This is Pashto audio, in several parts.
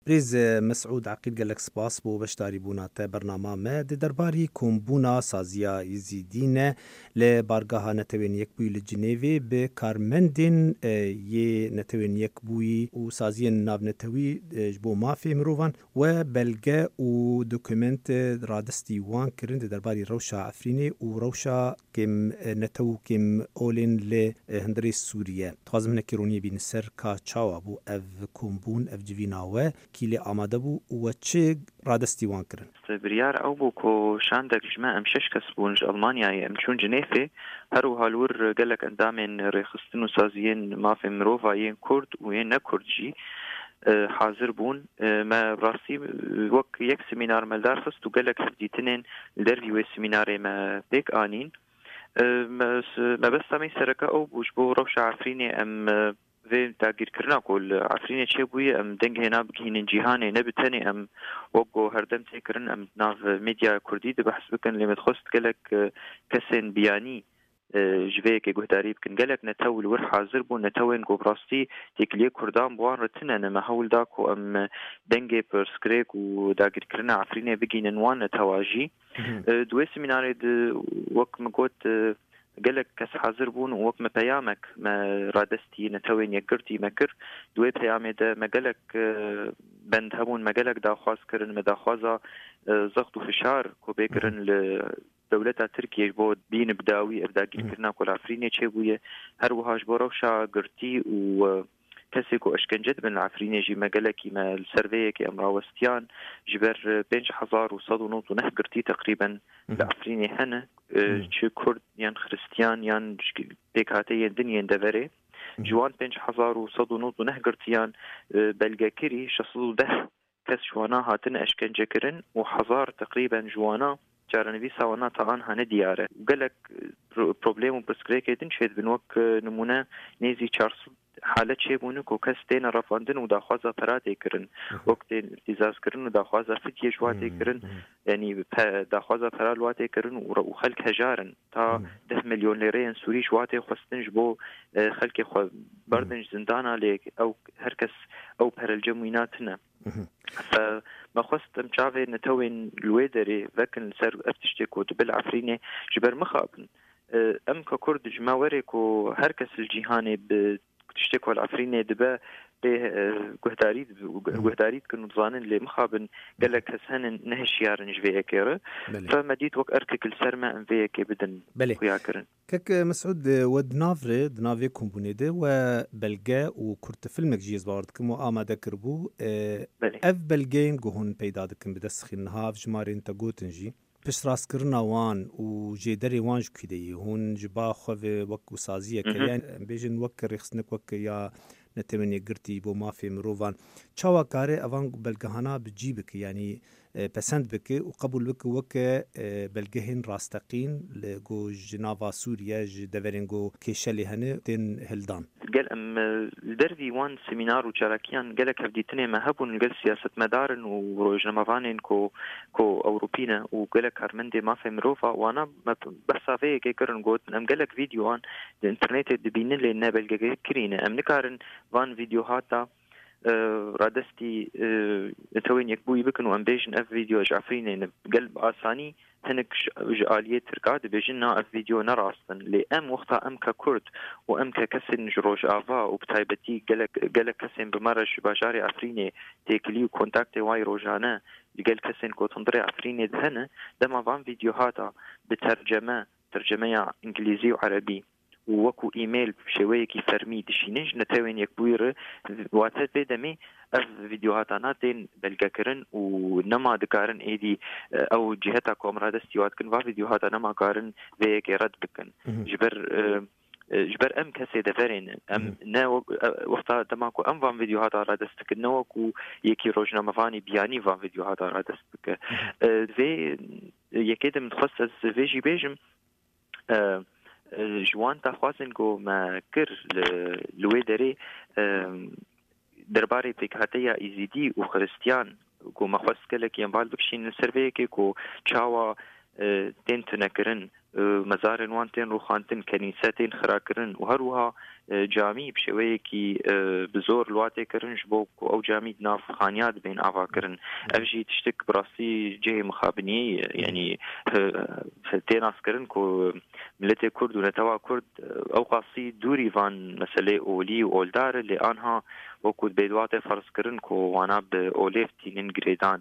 بريز مسعود عقيل قال لك سباس بو بشتاري بونا تا برنامه ما دي درباري كومبونا سازيا يزيدين لبارگاها نتوين يكبوي لجنيفي بكارمندين يه نتوين يكبوي وسازيا ناب نتوي جبو مافي مروفان وبلغة و دوكومنت رادستي وان كرن دي درباري روشا عفريني وروشا كم نتو كم اولين لهندري سوريا تخازم نكيروني بين سر كا چاوا بو اف كومبون اف جويناوه كيلي آماده بو و چه رادستی وان کرن بريار او بو كو شاندك جماعة مشش كسبونج ألمانيا مشون جنيفي هرو هالور قالك اندامين ريخستنو سازيين ما في مروفا ين كرد وين نكرد جي حاضر بون ما براسي وك يك سيمينار مالدار خست وقالك هديتنين الدربي والسيميناري ما بيك آنين ما بس سامي سرقة او بوجبو روش عفريني ام في تاجر كرنا كل عفريني شيء ام دنگ هنا بكين جهاني نبتني ام وقو هردم تكرن ام ناف ميديا كردي ده بحسب كان اللي متخصت قالك كسن بياني جويك جهداري بكن قالك نتاول ور حاضر بو نتاوين جو براستي تكلي كردان بوان رتنا انا ما هول داكو ام دنگي برسكريك وداجر كرنا عفريني بجين نوان نتواجي دوي سيميناري وق مقوت قالك كس حاضر بون ووك ما بيامك ما رادستي نتوين يقرتي مكر دوي بيامي ده ما قالك بند هبون ما قالك دا خواز كرن ما دا خوازا زغط وفشار كو بيكرن لدولتا تركيا بود بين بداوي ابدا كرنا كل عفريني تشيبويه هر وهاش بروشا قرتي و كسيكو اشكنجت بن العفريني جي ما قالك ما السيرفي امراوستيان جبر 5000 وصدو نوت ونهقرتي تقريبا العفريني هنا شي كرد يان خريستيان يان بيكاتي الدنيا دفري جوان 5000 وصدو نوت ونهقرتيان بلغاكري شصدو ده كس جوانا هاتن اشكنجه كرن وحزار تقريبا جوانا جارنبي سوانا طعان هنا دياره وقالك بروبليم وبسكريكيتن شهد بنوك نمونه نيزي 400 حالت شی بونه کو کس تین رفاندن و داخوازا پراتی کرن وقت ارتزاز کرن و داخوازا فتیه جواتی کرن یعنی داخوازا پرا لواتی کرن و خلق هجارن تا 10 مليون لیره سوری جواتی خواستنج بو خلق خو بردنج زندانا لیک او هرکس او پر الجمویناتنا فما خواستم شافي نتوين الويدري لكن سر افتشتكو دبل عفريني جبر مخابن ام ككرد جماورك وهركس الجهاني تشتكوا العفريني دبا جهداريد كنو ظانن اللي مخابن قال لك هسهن نهش يارن جفيه كيره فمديت وك اركك السرما ام فيه كي بدن وياكرن كك مسعود ودنافري دنافي كومبونيده وبلغا وكرت فيلمك جيز باردكم وآماده كربو اف بلغين جوهن پیدا دكم بدسخين هاف جمارين تاغوتنجي پس راست کرنا وان و جدری وانج کیدی هون جبا خو وک وسازیه که بیجن وک رخصنک وک یا نتمنی گرتی بو مافی مروان چاوا کاری اوان بلگهانا بجیبک یعنی پسند بک و قبول بک وک بلگهن راستقین لگو جناوا سوریا دورنگو کشلی هنه تن هلدان قال ام الدربي وان سيمينار وشاركيان قالك هبديتني ما هبون قال سياسة مدارن وجنمافانين كو أوروبينا وقالك هرمندي ما في مروفا وانا بس عفيه كيكرن قوت ام قالك فيديو عن الانترنت دبينين لي نابل كرينة ام نكارن وان فيديو هاتا رادستي توين يكبوي بكن وام بيجن اف فيديو جعفرين قلب آساني هنك جالية تركاد بيجنا الفيديو نراستن لأم وقتا أم ككرد وأم ككسن جروج آفا وبتايبتي قالك كسن بمرج باجاري عفريني تيكليو كونتاكتي واي روجانا قال كسن كو تنظري عفريني دهنا دما فان فيديوهاتا بترجمة إنجليزي وعربي ووكو إيميل بشويكي فرمي دشينج نتاوين يكبوير واتات بيدامي اف فيديوهاتنا تين بلغاكرن ونما دكارن ايدي او جهتا كومرادستي واتكن فيديوهاتنا ما كارن فيك رد بكن جبر ام كسي دفرين ام نا وقتا دماكو ام فان فيديوهات رادستك نوكو يكي روجنا مفاني بياني فان فيديوهات رادستك في يكيد متخصص في جي بيجم جوان تخوازن جو ما كر لويدري درباري بيكاتيا إزيدي وخريستيان جو ما خواست كلك ينبال بكشين السرفيكي جو تشاوا تين تنكرن مزارن وانتين روخانتين كنيستين خراكرن وهروها جامی بشوەیەکی بزۆر لواتێکردنش بۆ ئەو جامی نافخانیات بین ئاواکردن ئەوژی تشتێک بڕاستی جێ مخابنی یعنی تێناسکردن کۆ ملەتێ کورد و نەتەوا کورد ئەو قاسی دووری وان مەسەلەی ئۆلی و ئۆلدارە لێ ئانها وەکوت بێدواتێ فەرزکردن کۆ وانا بە ئۆلێفتینن گرێدان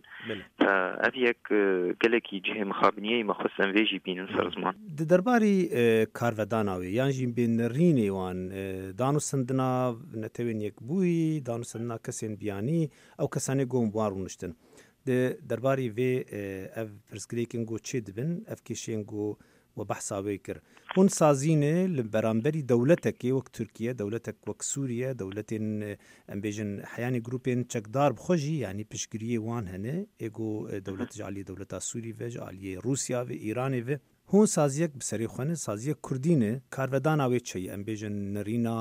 ئەف یەک gelekî cihê mixabiniyê me xwest em vê jî bînin ser ziman. Di derbarî karvedana wê yan jî bênirînê wan danûsindina netewên yekbûyî, danûsindina kesên biyanî ew kesanê got wan rûniştin. Di derbarî vê ev pirsgirêkên got çê dibin, ev kêşeyên got we behsa wê kir. Hûn sazînê li beramberî dewletekê wek Tirkiye, dewletek wek Sûriye, dewletên em bêjin heyanî grûpên çekdar bixwe jî yanî piştgiriyê wan hene, ê got dewlet ji aliyê dewleta Sûrî ve, ji aliyê Rûsya ve, Îranê ve. Hûn saziyek bi serê xwe ne, saziyek Kurdî ne, karvedana wê çi ye? Em bêjin nirîna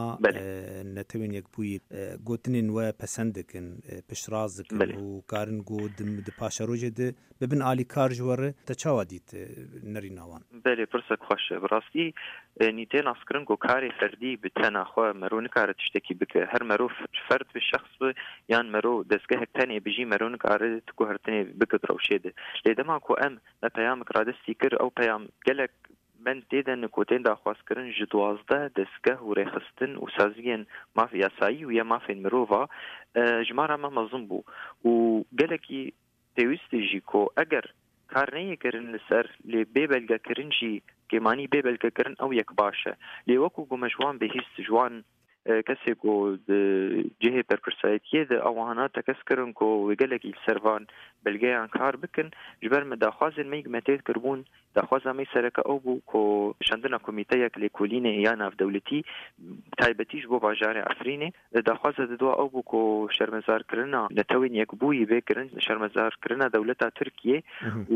netewên yekbûyî gotinên we pesend dikin, piştraz dikin û karin got di paşerojê de bibin alîkar ji we re. Te çawa dît nirîna wan? Belê pirsek xweş e. Bi rastî nîtê naskirin got karê ferdî bi tena xwe merû nikare tiştekî bike. Her merû ferd bi şexs bi yan merû destgehek tenê bijî merû nikare ku her tenê bike rewşê de. Lê dema ku em me peyamek radestî kir ew peyam gelek ben têden kotên daxwazkirin ji 12 destgeh û rêxistin û saziyên maf yasayî û ya mafên mirova ji mara me mezin bû û gelekî pêwîst jî ku eger kar neyêkirin li ser lê bêbelgekirin jî kêmanî bêbelgekirin ew yek baş e. Lê wekû ku me ji wan bihîst ji wan kesê ku di cihê berpirsayîtiyê de ewahana te kes kirin ku wê gelekî li ser van belgeyan kar bikin ji ber me daxwazên me me tê kirbûn daxwaza me sereke ew bû ku şandina komîteyek lêkolînê ya navdewletî taybetî ji bo bajarê Efrînê daxwaza didoa ew bû ku şermezarkirina netewên yekbûyî vê kirin şermezarkirina dewleta Tirkiye û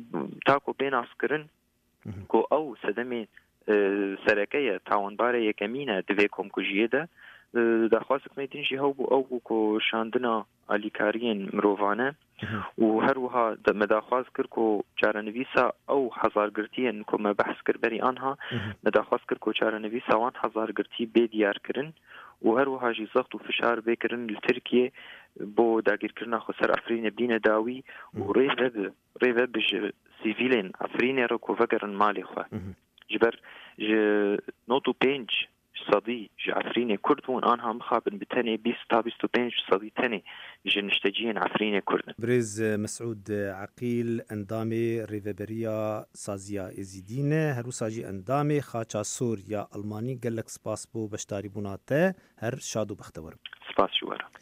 ta ku pênaskirin ku ew sedemê سەرەکەیە تاوانبارە یەکەمینە divê komkujiyê de daxwazek me din jî hew bû ew bû ku şandina alîkariyên mirovane û her wiha me daxwaz kir ku çarenivîsa ew hezargirtiyên ku me behs kir berî anha me daxwaz kir ku çarenivîsa wan hezargirtî bê diyarkirin û her wiha jî zext û fişar bêkirin li Tirkiye bo dagîrkirina xwe ser Efrînê bîne dawî û rê ve ji sîvîlên Efrînê re ku vegerin malê xwe. ji ber ji 95 sadî ji Efrînê Kurd bûn anha mixabin bi tenê 20 ta 25 sadî tenê ji nişteciyên Efrînê Kurdin. Birêz Mesûd Eqîl endamê rêveberiya saziya Êzîdî ne, her wisa jî endamê xaça sor ya Almanî gelek spas bo beşdarîbûna te, her şad û bextewar. Spas ji we re.